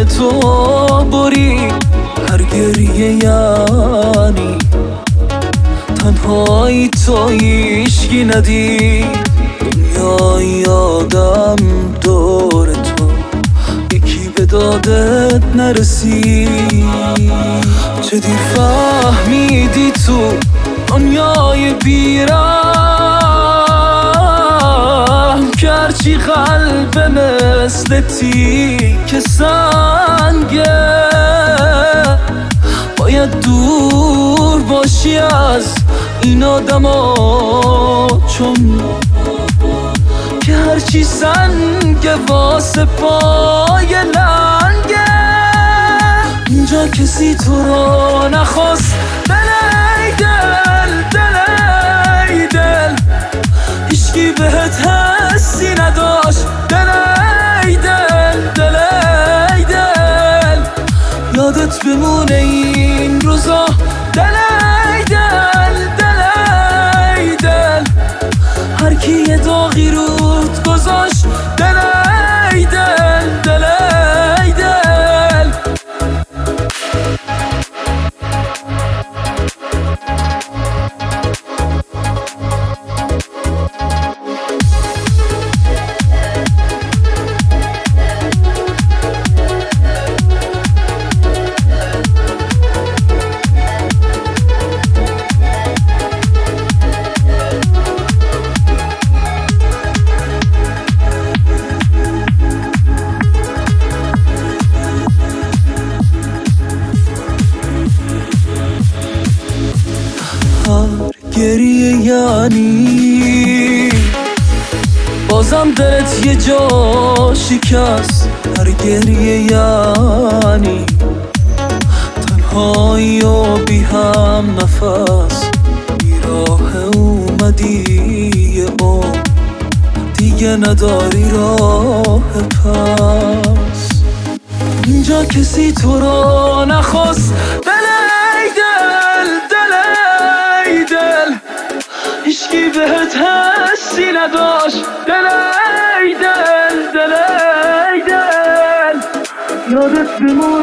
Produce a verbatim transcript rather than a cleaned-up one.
من تو برید هر گریه یعنی تنهایی تو هیچکی ندید دنیای آدم دور تو یکی به دادت نرسید چه دیر فهمیدی تو دنیای بیرم که هرچی قلب مثل تیک سنگه باید دور باشی از این آدم ها چون که هرچی سنگه واسه پای لنگه اینجا کسی تو رو نخواست دل ای دل دل ای دل هیچکی بهت حسی نداشت دل ای دل دل ای دل یادت بمونه این روزا دل ای دل دل ای دل هر کی یه داغی رود گذاشت دل ای دل دل ای دل گریه یعنی بازم دلت یه جا شکست هر گریه یعنی تنهایی و بی هم نفس بیراه اومدی یه عمر دیگه نداری راه پس اینجا کسی تو رو نخواست دل ای دل دل ای دل هیچکی بهت حسی نداشت دل ای دل دل ای دل یادت بمون